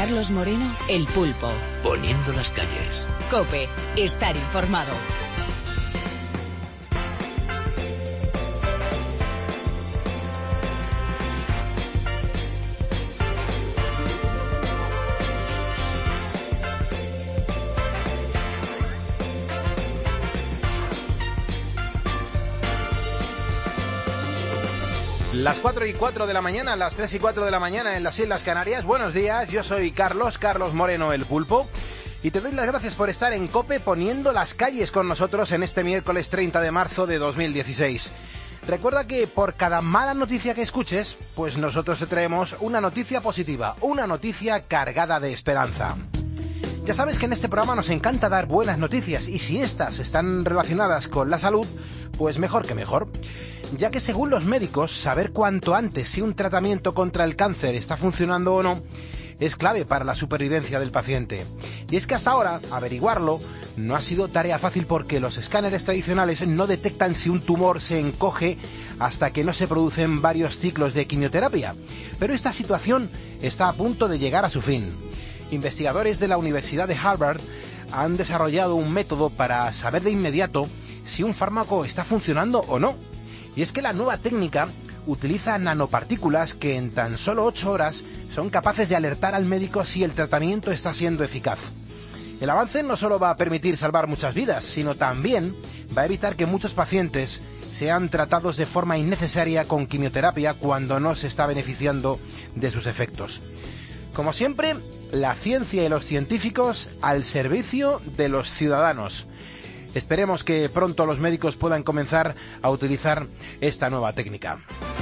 Carlos Moreno, El Pulpo. Poniendo las calles. COPE, estar informado. Las 4:04 de la mañana, las 3:04 de la mañana en las Islas Canarias. Buenos días, yo soy Carlos Moreno, El Pulpo, y te doy las gracias por estar en COPE poniendo las calles con nosotros en este miércoles 30 de marzo de 2016. Recuerda que por cada mala noticia que escuches, pues nosotros te traemos una noticia positiva, una noticia cargada de esperanza. Ya sabes que en este programa nos encanta dar buenas noticias, y si estas están relacionadas con la salud, pues mejor que mejor. Ya que según los médicos, saber cuanto antes si un tratamiento contra el cáncer está funcionando o no es clave para la supervivencia del paciente. Y es que hasta ahora, averiguarlo no ha sido tarea fácil porque los escáneres tradicionales no detectan si un tumor se encoge hasta que no se producen varios ciclos de quimioterapia. Pero esta situación está a punto de llegar a su fin. Investigadores de la Universidad de Harvard han desarrollado un método para saber de inmediato si un fármaco está funcionando o no. Y es que la nueva técnica utiliza nanopartículas que en tan solo 8 horas son capaces de alertar al médico si el tratamiento está siendo eficaz. El avance no solo va a permitir salvar muchas vidas, sino también va a evitar que muchos pacientes sean tratados de forma innecesaria con quimioterapia cuando no se está beneficiando de sus efectos. Como siempre, la ciencia y los científicos al servicio de los ciudadanos. Esperemos que pronto los médicos puedan comenzar a utilizar esta nueva técnica.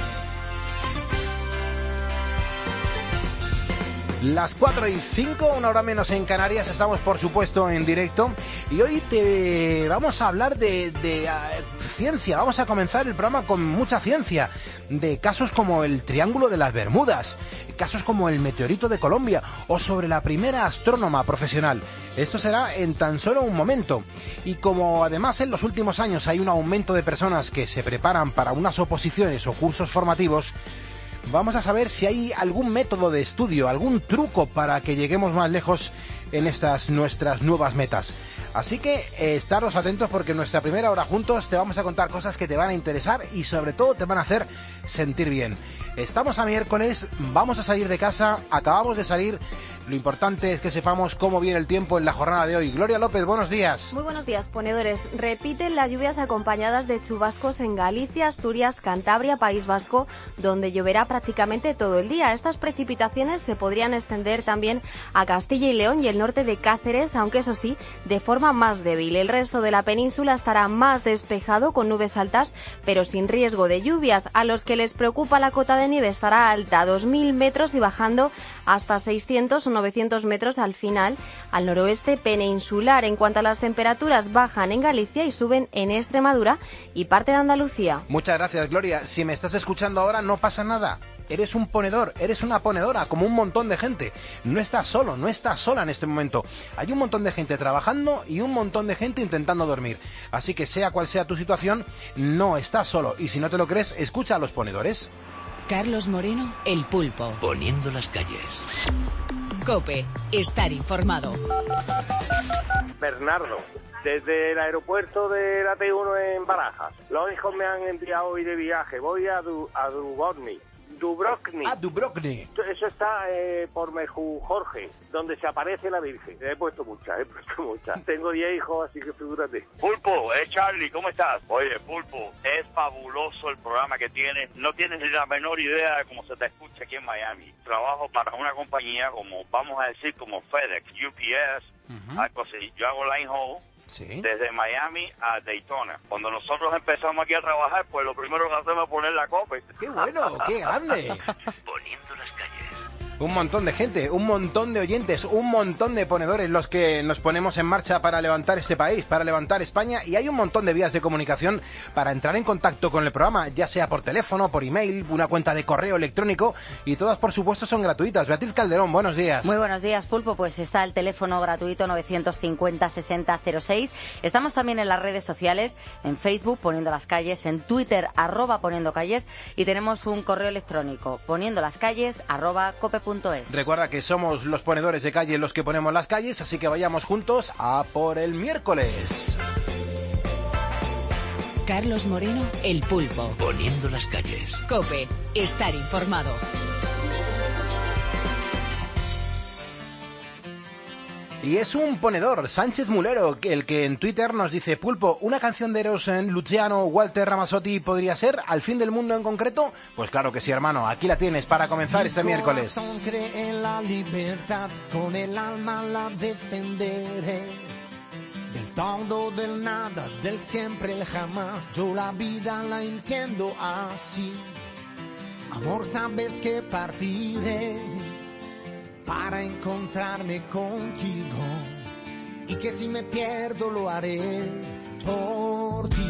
Las 4:05, una hora menos en Canarias, estamos por supuesto en directo y hoy te vamos a hablar de ciencia. Vamos a comenzar el programa con mucha ciencia, de casos como el Triángulo de las Bermudas, casos como el meteorito de Colombia o sobre la primera astrónoma profesional. Esto será en tan solo un momento. Y como además en los últimos años hay un aumento de personas que se preparan para unas oposiciones o cursos formativos, vamos a saber si hay algún método de estudio, algún truco para que lleguemos más lejos en estas nuestras nuevas metas. Así que estaros atentos porque en nuestra primera hora juntos te vamos a contar cosas que te van a interesar y sobre todo te van a hacer sentir bien. Estamos a miércoles, vamos a salir de casa, acabamos de salir. Lo importante es que sepamos cómo viene el tiempo en la jornada de hoy. Gloria López, buenos días. Muy buenos días, ponedores. Repiten las lluvias acompañadas de chubascos en Galicia, Asturias, Cantabria, País Vasco, donde lloverá prácticamente todo el día. Estas precipitaciones se podrían extender también a Castilla y León y el norte de Cáceres, aunque eso sí, de forma más débil. El resto de la península estará más despejado con nubes altas, pero sin riesgo de lluvias. A los que les preocupa la cota de nieve estará alta, 2.000 metros y bajando hasta 600 o 900 metros al final, al noroeste peninsular. En cuanto a las temperaturas, bajan en Galicia y suben en Extremadura y parte de Andalucía. Muchas gracias, Gloria. Si me estás escuchando ahora, no pasa nada. Eres un ponedor, eres una ponedora, como un montón de gente. No estás solo, no estás sola en este momento. Hay un montón de gente trabajando y un montón de gente intentando dormir. Así que sea cual sea tu situación, no estás solo. Y si no te lo crees, escucha a los ponedores. Carlos Moreno, El Pulpo. Poniendo las calles. COPE, estar informado. Bernardo, desde el aeropuerto de la T1 en Barajas. Los hijos me han enviado hoy de viaje. Voy a Dubrovnik. Dubrovnik. Eso está por Meju Jorge, donde se aparece la Virgen. He puesto muchas. Tengo 10 hijos, así que figúrate. Pulpo, Charlie, ¿cómo estás? Oye, Pulpo, es fabuloso el programa que tienes. No tienes ni la menor idea de cómo se te escucha aquí en Miami. Trabajo para una compañía como, vamos a decir, como FedEx, UPS, algo así. Yo hago line haul. Sí. Desde Miami a Daytona. Cuando nosotros empezamos aquí a trabajar, pues lo primero que hacemos es poner la COPE. ¡Qué bueno! ¡Qué grande! Poniendo las calles. Un montón de gente, un montón de oyentes, un montón de ponedores los que nos ponemos en marcha para levantar este país, para levantar España, y hay un montón de vías de comunicación para entrar en contacto con el programa, ya sea por teléfono, por email, una cuenta de correo electrónico, y todas por supuesto son gratuitas. Beatriz Calderón, buenos días. Muy buenos días, Pulpo. Pues está el teléfono gratuito 950-6006. Estamos también en las redes sociales, en Facebook, Poniendo las Calles, en Twitter, @Poniendo Calles, y tenemos un correo electrónico, poniendolascalles@cope.es. onda0.es. Recuerda que somos los ponedores de calle los que ponemos las calles, así que vayamos juntos a por el miércoles. Carlos Moreno, El Pulpo. Poniendo las calles. COPE, estar informado. Y es un ponedor, Sánchez Mulero, el que en Twitter nos dice: Pulpo, ¿una canción de Eros en Luciano, Walter Ramazzotti podría ser? ¿Al fin del mundo en concreto? Pues claro que sí, hermano, aquí la tienes para comenzar este miércoles. Mi corazón cree en la libertad, con el alma la defenderé. Del todo, del nada, del siempre, el jamás, yo la vida la entiendo así. Amor, sabes que partiré para encontrarme contigo, y que si me pierdo lo haré por ti.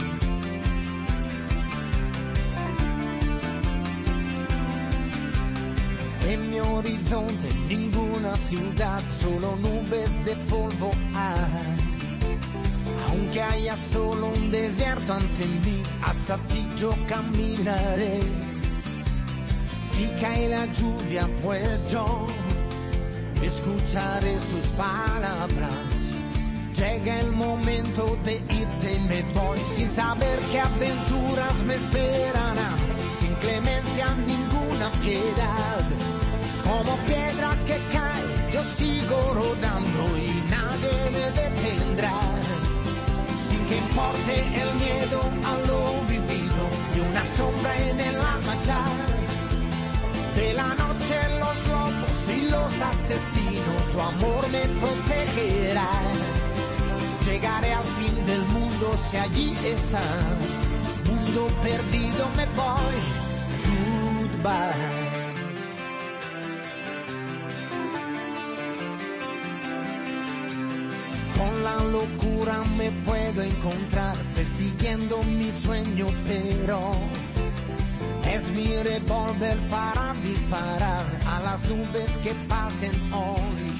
En mi horizonte ninguna ciudad, solo nubes de polvo hay. Aunque haya solo un desierto ante mí, hasta ti yo caminaré. Si cae la lluvia, pues yo escucharé sus palabras. Llega el momento de irse y me voy, sin saber qué aventuras me esperarán, sin clemencia ninguna piedad. Como piedra que cae, yo sigo rodando y nadie me detendrá. Sin que importe el miedo a lo vivido, y una sombra en el alma ya. De la noche los lobos y los asesinos, tu amor me protegerá. Llegaré al fin del mundo si allí estás. Mundo perdido me voy. Goodbye. Con la locura me puedo encontrar, persiguiendo mi sueño, pero es mi revólver para disparar a las nubes que pasen hoy.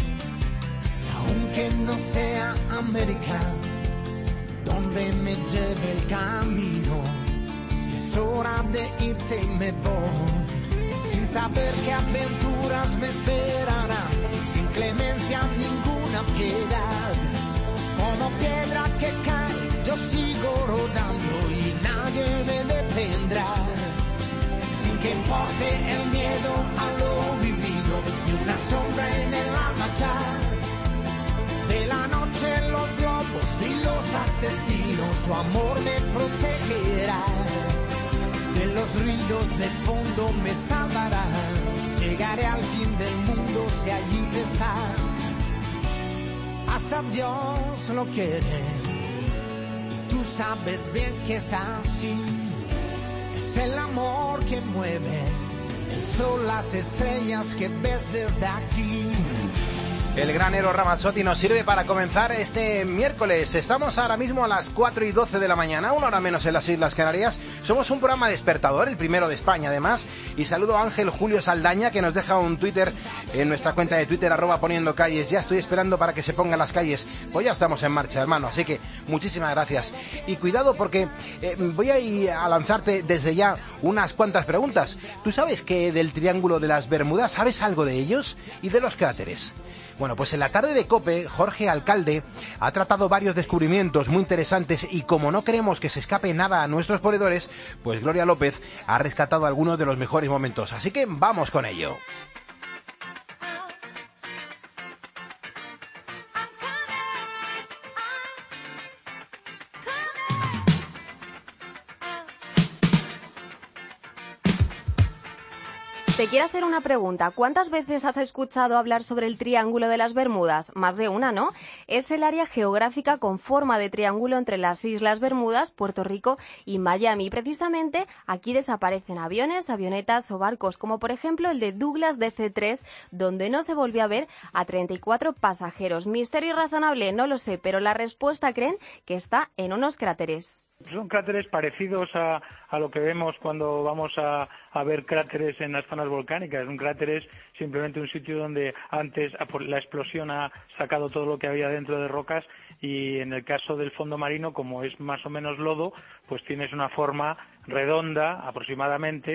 Y aunque no sea América donde me lleve el camino, es hora de irse y me voy, sin saber qué aventuras me esperarán, sin clemencia ninguna piedad. Como piedra que cae, yo sigo rodando y nadie me detendrá. Sin que importe el miedo a lo vivido, y una sombra en el alma ya. De la noche los lobos y los asesinos, tu amor me protegerá. De los ruidos de fondo me salvará. Llegaré al fin del mundo si allí estás. Hasta Dios lo quiere, y tú sabes bien que es así. Es el amor que mueve el sol, las estrellas que ves desde aquí. El gran Eros Ramazzotti nos sirve para comenzar este miércoles. Estamos ahora mismo a las 4:12 de la mañana, una hora menos en las Islas Canarias. Somos un programa despertador, el primero de España además. Y saludo a Ángel Julio Saldaña, que nos deja un Twitter en nuestra cuenta de Twitter, @poniendocalles. Ya estoy esperando para que se pongan las calles. Pues ya estamos en marcha, hermano. Así que muchísimas gracias. Y cuidado porque voy a ir a lanzarte desde ya unas cuantas preguntas. ¿Tú sabes que del Triángulo de las Bermudas sabes algo de ellos y de los cráteres? Bueno, pues en la tarde de COPE, Jorge Alcalde ha tratado varios descubrimientos muy interesantes y como no queremos que se escape nada a nuestros ponedores, pues Gloria López ha rescatado algunos de los mejores momentos. Así que vamos con ello. Te quiero hacer una pregunta. ¿Cuántas veces has escuchado hablar sobre el Triángulo de las Bermudas? Más de una, ¿no? Es el área geográfica con forma de triángulo entre las Islas Bermudas, Puerto Rico y Miami. Precisamente aquí desaparecen aviones, avionetas o barcos, como por ejemplo el de Douglas DC-3, donde no se volvió a ver a 34 pasajeros. Misterio razonable, no lo sé, pero la respuesta creen que está en unos cráteres. Son cráteres parecidos a lo que vemos cuando vamos a ver cráteres en las zonas volcánicas. Un cráter es simplemente un sitio donde antes la explosión ha sacado todo lo que había dentro de rocas, y en el caso del fondo marino, como es más o menos lodo, pues tienes una forma redonda aproximadamente,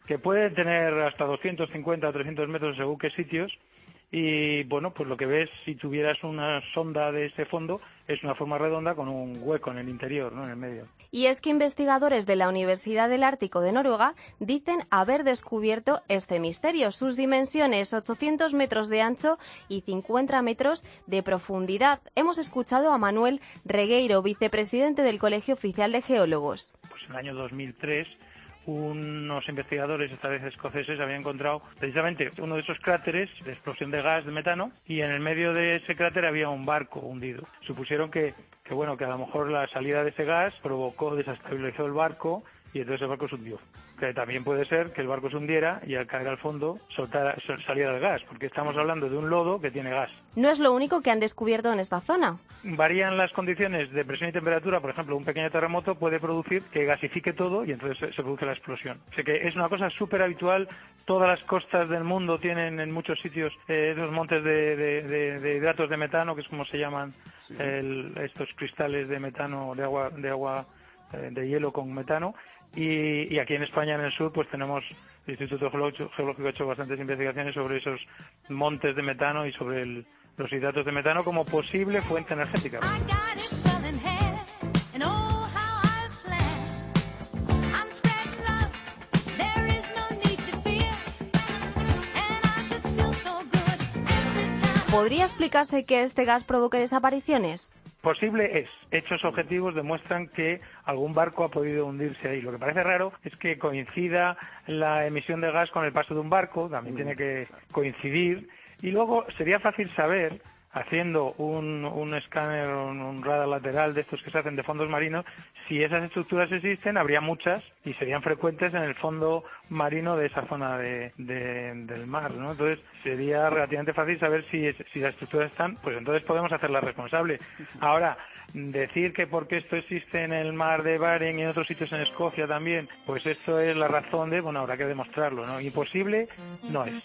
que puede tener hasta 250 o 300 metros según qué sitios. Y bueno, pues lo que ves, si tuvieras una sonda de ese fondo, es una forma redonda con un hueco en el interior, ¿no?, en el medio. Y es que investigadores de la Universidad del Ártico de Noruega dicen haber descubierto este misterio. Sus dimensiones, 800 metros de ancho y 50 metros de profundidad. Hemos escuchado a Manuel Regueiro, vicepresidente del Colegio Oficial de Geólogos. Pues en el año 2003... unos investigadores, esta vez escoceses, habían encontrado precisamente uno de esos cráteres de explosión de gas de metano, y en el medio de ese cráter había un barco hundido. Supusieron que a lo mejor la salida de ese gas desestabilizó el barco y entonces el barco se hundió. Que también puede ser que el barco se hundiera y al caer al fondo saliera el gas, porque estamos hablando de un lodo que tiene gas. No es lo único que han descubierto en esta zona. Varían las condiciones de presión y temperatura. Por ejemplo, un pequeño terremoto puede producir que gasifique todo y entonces se produce la explosión. O sea que es una cosa súper habitual. Todas las costas del mundo tienen en muchos sitios esos montes de hidratos de metano, que es como se llaman estos cristales de metano, de agua de hielo con metano. Y aquí en España, en el sur, pues tenemos el Instituto Geológico ha hecho bastantes investigaciones sobre esos montes de metano y sobre los hidratos de metano como posible fuente energética. ¿Podría explicarse que este gas provoque desapariciones? Posible es. Hechos objetivos demuestran que algún barco ha podido hundirse ahí. Lo que parece raro es que coincida la emisión de gas con el paso de un barco, también tiene que coincidir. Y luego sería fácil saber, haciendo un escáner, un radar lateral de estos que se hacen de fondos marinos, si esas estructuras existen, habría muchas y serían frecuentes en el fondo marino de esa zona del mar, ¿no? Entonces sería relativamente fácil saber si las estructuras están, pues entonces podemos hacerla responsable. Ahora, decir que porque esto existe en el mar de Bering y en otros sitios en Escocia también, pues esto es la razón de, bueno, habrá que demostrarlo, ¿no? Imposible no es.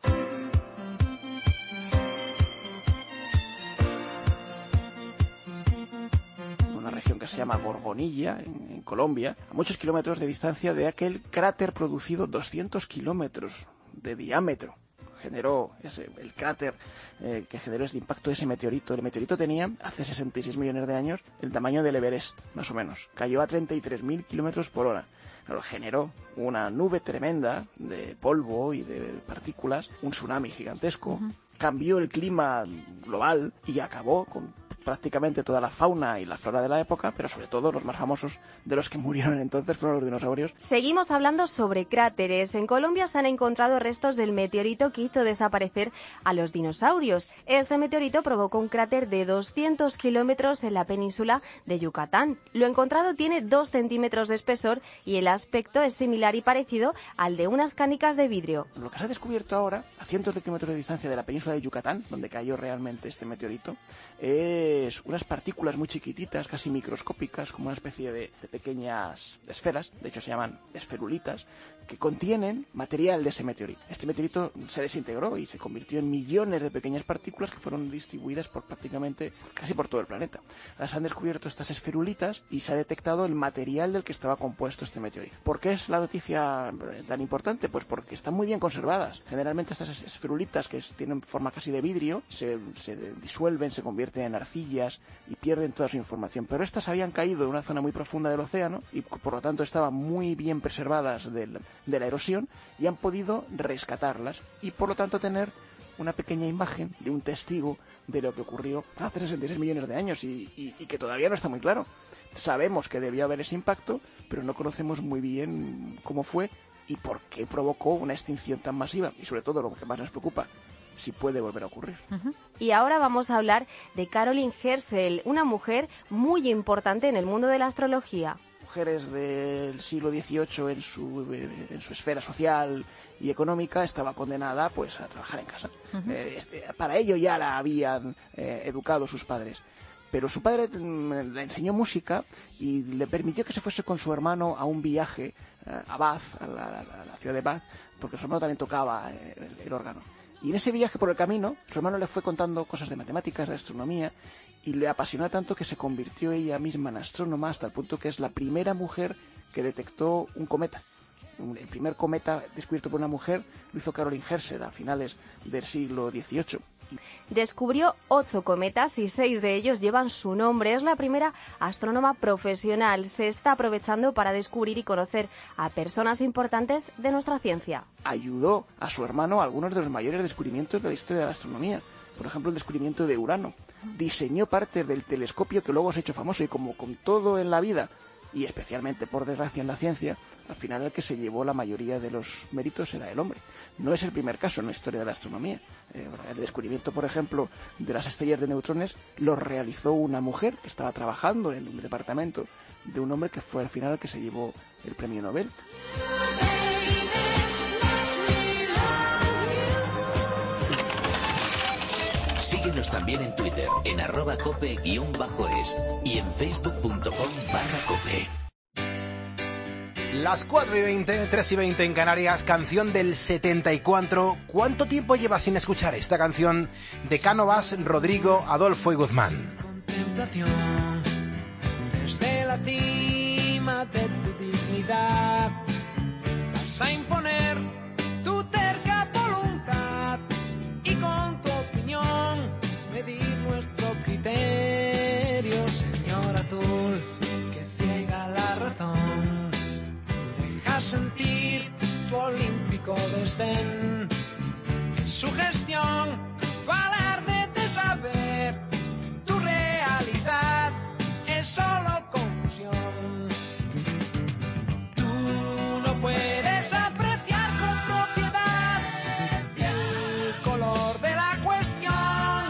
Región que se llama Gorgonilla, en Colombia, a muchos kilómetros de distancia de aquel cráter producido 200 kilómetros de diámetro. El cráter que generó el impacto de ese meteorito. El meteorito tenía, hace 66 millones de años, el tamaño del Everest, más o menos. Cayó a 33.000 kilómetros por hora. Pero generó una nube tremenda de polvo y de partículas, un tsunami gigantesco, cambió el clima global y acabó con prácticamente toda la fauna y la flora de la época, pero sobre todo los más famosos de los que murieron entonces fueron los dinosaurios. Seguimos hablando sobre cráteres. En Colombia se han encontrado restos del meteorito que hizo desaparecer a los dinosaurios. Este meteorito provocó un cráter de 200 kilómetros en la península de Yucatán. Lo encontrado tiene 2 centímetros de espesor y el aspecto es similar y parecido al de unas canicas de vidrio. Lo que se ha descubierto ahora, a cientos de kilómetros de distancia de la península de Yucatán, donde cayó realmente este meteorito, es unas partículas muy chiquititas, casi microscópicas, como una especie de pequeñas esferas, de hecho se llaman esferulitas, que contienen material de ese meteorito. Este meteorito se desintegró y se convirtió en millones de pequeñas partículas que fueron distribuidas por prácticamente casi por todo el planeta. Ahora se han descubierto estas esferulitas y se ha detectado el material del que estaba compuesto este meteorito. ¿Por qué es la noticia tan importante? Pues porque están muy bien conservadas. Generalmente estas esferulitas, que tienen forma casi de vidrio, se disuelven, se convierten en arcillas y pierden toda su información. Pero estas habían caído en una zona muy profunda del océano y por lo tanto estaban muy bien preservadas de la erosión y han podido rescatarlas y por lo tanto tener una pequeña imagen de un testigo de lo que ocurrió hace 66 millones de años y que todavía no está muy claro. Sabemos que debió haber ese impacto, pero no conocemos muy bien cómo fue y por qué provocó una extinción tan masiva y sobre todo lo que más nos preocupa, si puede volver a ocurrir. Y ahora vamos a hablar de Caroline Herschel, una mujer muy importante en el mundo de la astrología. Mujeres del siglo XVIII en su esfera social y económica estaba condenada pues a trabajar en casa. Para ello ya la habían educado sus padres. Pero su padre le enseñó música y le permitió que se fuese con su hermano a un viaje a Bath, a la ciudad de Bath, porque su hermano también tocaba el órgano. Y en ese viaje por el camino, su hermano le fue contando cosas de matemáticas, de astronomía, y le apasionó tanto que se convirtió ella misma en astrónoma hasta el punto que es la primera mujer que detectó un cometa. El primer cometa descubierto por una mujer lo hizo Caroline Herschel a finales del siglo XVIII. Descubrió 8 cometas y 6 de ellos llevan su nombre. Es la primera astrónoma profesional. Se está aprovechando para descubrir y conocer a personas importantes de nuestra ciencia. Ayudó a su hermano a algunos de los mayores descubrimientos de la historia de la astronomía. Por ejemplo, el descubrimiento de Urano. Diseñó parte del telescopio que luego se ha hecho famoso, y como con todo en la vida, y especialmente por desgracia en la ciencia, al final el que se llevó la mayoría de los méritos era el hombre. No es el primer caso en la historia de la astronomía. El descubrimiento, por ejemplo, de las estrellas de neutrones lo realizó una mujer que estaba trabajando en un departamento de un hombre que fue al final el que se llevó el premio Nobel. Síguenos también en Twitter, en @cope_es y en facebook.com/cope. Las 4:20, 3:20 en Canarias, canción del 74. ¿Cuánto tiempo llevas sin escuchar esta canción de Cánovas, Rodrigo, Adolfo y Guzmán? Contemplación, desde la cima de tu dignidad, vas a imponer tu terca voluntad y con tu opinión medir nuestro criterio, señor azul, que ciega la razón. Deja sentir tu olímpico desdén, en su gestión, tu alarde de saber, tu realidad es solo confusión. Tú no puedes apreciar con propiedad el color de la cuestión,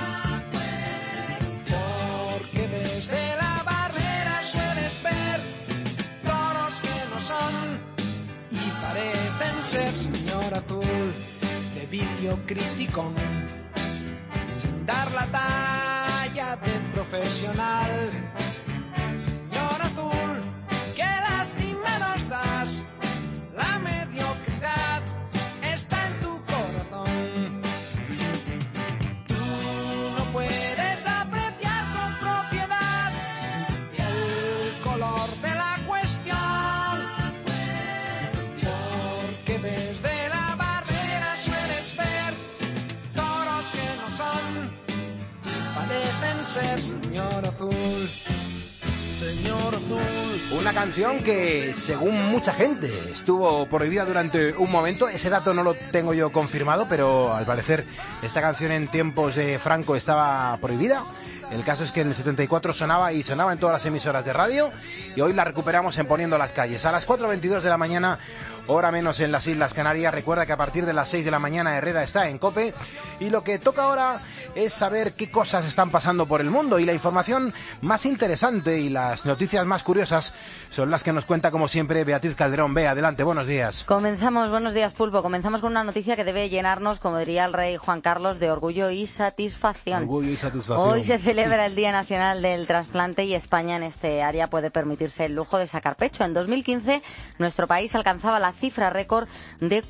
porque desde la barrera sueles ver toros que no son y parecen ser, señor azul, de vicio criticón, sin dar la talla de profesional. Señor azul, qué lástima nos das, la mediocridad está en tu corazón. Tú no puedes apreciar con propiedad el color de la cuestión, porque desde la barrera sueles ver toros que no son, parecen ser, señor azul. Señor azul. Una canción que, según mucha gente, estuvo prohibida durante un momento. Ese dato no lo tengo yo confirmado, pero al parecer esta canción en tiempos de Franco estaba prohibida. El caso es que en el 74 sonaba y sonaba en todas las emisoras de radio, y hoy la recuperamos en Poniendo las Calles. A las 4:22 de la mañana, hora menos en las Islas Canarias. Recuerda que a partir de las 6 de la mañana Herrera está en COPE, y lo que toca ahora es saber qué cosas están pasando por el mundo, y la información más interesante y las noticias más curiosas son las que nos cuenta, como siempre, Beatriz Calderón. Bea, adelante, buenos días. Comenzamos, buenos días, Pulpo. Comenzamos con una noticia que debe llenarnos, como diría el rey Juan Carlos, de orgullo y satisfacción. Orgullo y satisfacción. Hoy se celebra el Día Nacional del Trasplante y España en este área puede permitirse el lujo de sacar pecho. En 2015, nuestro país alcanzaba la cifra récord de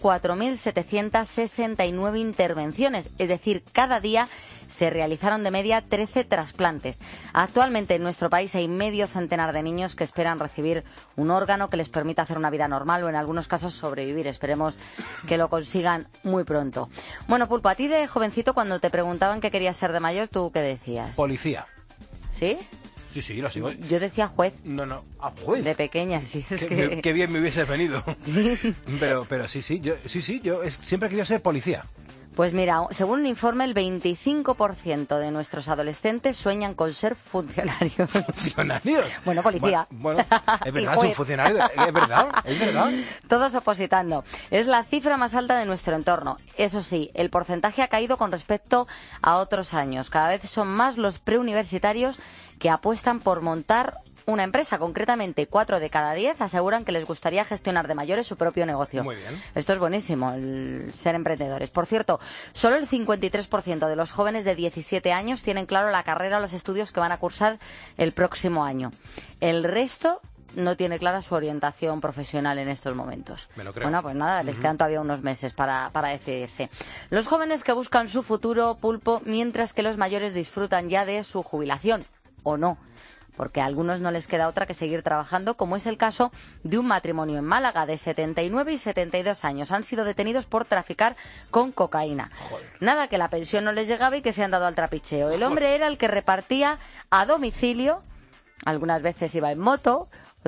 4.769 intervenciones, es decir, cada día se realizaron de media 13 trasplantes. Actualmente en nuestro país hay medio centenar de niños que esperan recibir un órgano que les permita hacer una vida normal o en algunos casos sobrevivir. Esperemos que lo consigan muy pronto. Bueno, Pulpo, a ti de jovencito, cuando te preguntaban qué querías ser de mayor, ¿tú qué decías? Policía. ¿Sí? Sí, lo sigo. Yo decía juez. No, juez. De pequeña, sí. Es que... Qué bien me hubiese venido. ¿Sí? Pero yo siempre he querido ser policía. Pues mira, según un informe, el 25% de nuestros adolescentes sueñan con ser funcionarios. ¿Funcionarios? Bueno, policía. Bueno, es verdad, es un funcionario. Es verdad. Todos opositando. Es la cifra más alta de nuestro entorno. Eso sí, el porcentaje ha caído con respecto a otros años. Cada vez son más los preuniversitarios que apuestan por montar una empresa. Concretamente, 4 de cada 10 aseguran que les gustaría gestionar de mayores su propio negocio. Muy bien. Esto es buenísimo, el ser emprendedores. Por cierto, solo el 53% de los jóvenes de 17 años tienen claro la carrera o los estudios que van a cursar el próximo año. El resto no tiene clara su orientación profesional en estos momentos. Me lo creo. Bueno, pues nada, les quedan todavía unos meses para decidirse. Los jóvenes que buscan su futuro, Pulpo, mientras que los mayores disfrutan ya de su jubilación, ¿o no? porque a algunos no les queda otra que seguir trabajando, como es el caso de un matrimonio en Málaga de 79 y 72 años. Han sido detenidos por traficar con cocaína. Joder. Nada, que la pensión no les llegaba y que se han dado al trapicheo. El hombre era el que repartía a domicilio, algunas veces iba en moto,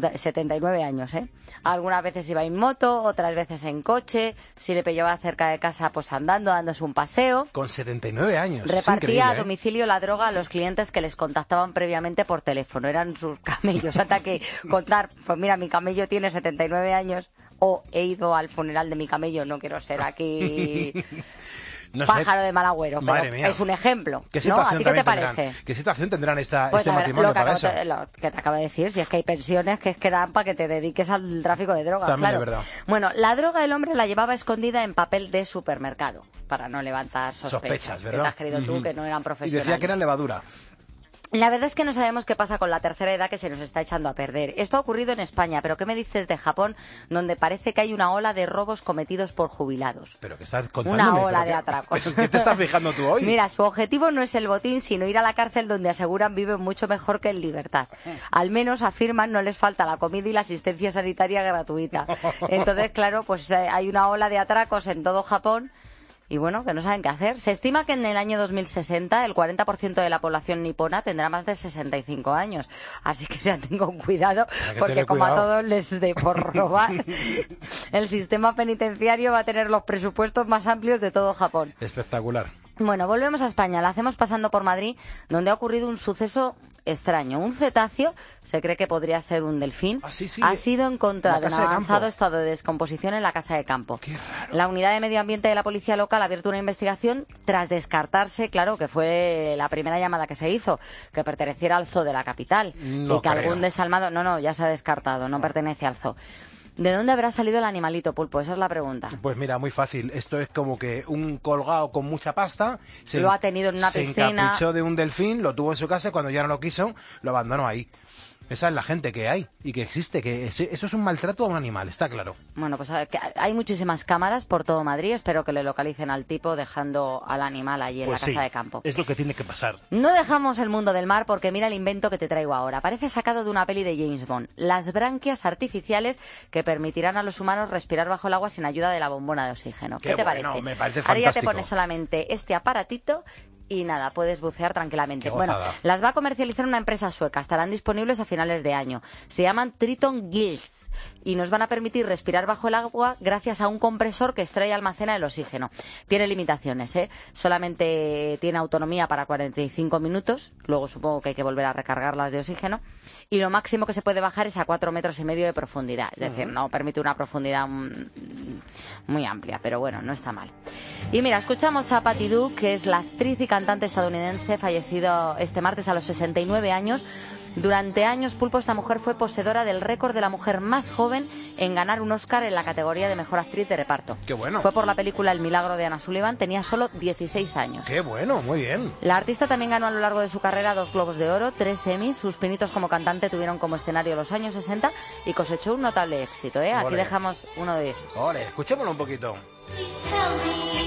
79 años, ¿eh? Algunas veces iba en moto, otras veces en coche, si le pillaba cerca de casa, pues andando, dándose un paseo. Con 79 años. Repartía a domicilio la droga a los clientes que les contactaban previamente por teléfono. Eran sus camellos. Hasta que contar, pues mira, mi camello tiene 79 años, o he ido al funeral de mi camello, no quiero ser aquí... No sé. Pájaro de mal agüero, pero Madre mía. es un ejemplo. ¿Qué ¿No? situación ¿A ti qué te tendrán? parece? ¿Qué situación tendrán este Pues matrimonio lo que para eso? Lo que te acabo de decir, si es que hay pensiones que dan para que te dediques al tráfico de drogas. También claro. es verdad. Bueno, la droga el hombre la llevaba escondida en papel de supermercado, para no levantar sospechas, ¿verdad? que te has creído tú que no eran Y profesionales. decía que era levadura. La verdad es que no sabemos qué pasa con la tercera edad que se nos está echando a perder. Esto ha ocurrido en España, pero ¿qué me dices de Japón, donde parece que hay una ola de robos cometidos por jubilados? ¿Pero qué estás contándome? Una ola ¿Pero de qué- atracos. ¿Pero ¿Qué te estás fijando tú hoy? Mira, su objetivo no es el botín, sino ir a la cárcel donde aseguran viven mucho mejor que en libertad. Al menos, afirman, no les falta la comida y la asistencia sanitaria gratuita. Entonces, claro, pues hay una ola de atracos en todo Japón. Y bueno, que no saben qué hacer. Se estima que en el año 2060 el 40% de la población nipona tendrá más de 65 años. Así que ya tengo cuidado, que porque tener como a cuidado. todos les dé por robar, el sistema penitenciario va a tener los presupuestos más amplios de todo Japón. Espectacular. Bueno, volvemos a España. La hacemos pasando por Madrid, donde ha ocurrido un suceso extraño. Un cetáceo, se cree que podría ser un delfín, Sí, ha sido encontrado en en la casa de avanzado campo. estado de descomposición en la casa de campo. Qué raro. La unidad de medio ambiente de la policía local ha abierto una investigación tras descartarse, claro, que fue la primera llamada que se hizo, que perteneciera al zoo de la capital. No y que creo. algún desalmado... No, ya se ha descartado, no pertenece al zoo. ¿De dónde habrá salido el animalito, Pulpo? Esa es la pregunta. Pues mira, muy fácil. Esto es como que un colgado con mucha pasta Lo ha tenido en una se piscina. encaprichó de un delfín, lo tuvo en su casa y cuando ya no lo quiso, lo abandonó ahí. Esa es la gente que hay y que existe, que eso es un maltrato a un animal, está claro. Bueno, pues que hay muchísimas cámaras por todo Madrid. Espero que le localicen al tipo dejando al animal allí en Pues la sí, casa de campo. es lo que tiene que pasar. No dejamos el mundo del mar porque mira el invento que te traigo ahora. Parece sacado de una peli de James Bond. Las branquias artificiales que permitirán a los humanos respirar bajo el agua sin ayuda de la bombona de oxígeno. ¿Qué te bueno, parece? me parece Ahora ya te fantástico. pones solamente este aparatito y nada, puedes bucear tranquilamente. Qué Bueno, gozada. las va a comercializar una empresa sueca. Estarán disponibles a finales de año. Se llaman Triton Gills y nos van a permitir respirar bajo el agua gracias a un compresor que extrae y almacena el oxígeno. Tiene limitaciones, ¿eh? Solamente tiene autonomía para 45 minutos. Luego supongo que hay que volver a recargarlas de oxígeno. Y lo máximo que se puede bajar es a 4,5 metros de profundidad. Es decir, no permite una profundidad muy amplia, pero bueno, no está mal. Y mira, escuchamos a Patti Duke, que es la actriz y cantante estadounidense, fallecido este martes a los 69 años. Durante años, Pulpo, esta mujer fue poseedora del récord de la mujer más joven en ganar un Oscar en la categoría de mejor actriz de reparto. Qué bueno. Fue por la película El milagro de Anna Sullivan, tenía solo 16 años. Qué bueno, muy bien. La artista también ganó a lo largo de su carrera 2 Globos de Oro, 3 Emmys. Sus pinitos como cantante tuvieron como escenario los años 60 y cosechó un notable éxito, ¿eh? Aquí Ole. dejamos uno de esos. Ole, escuchémoslo un poquito. Please tell me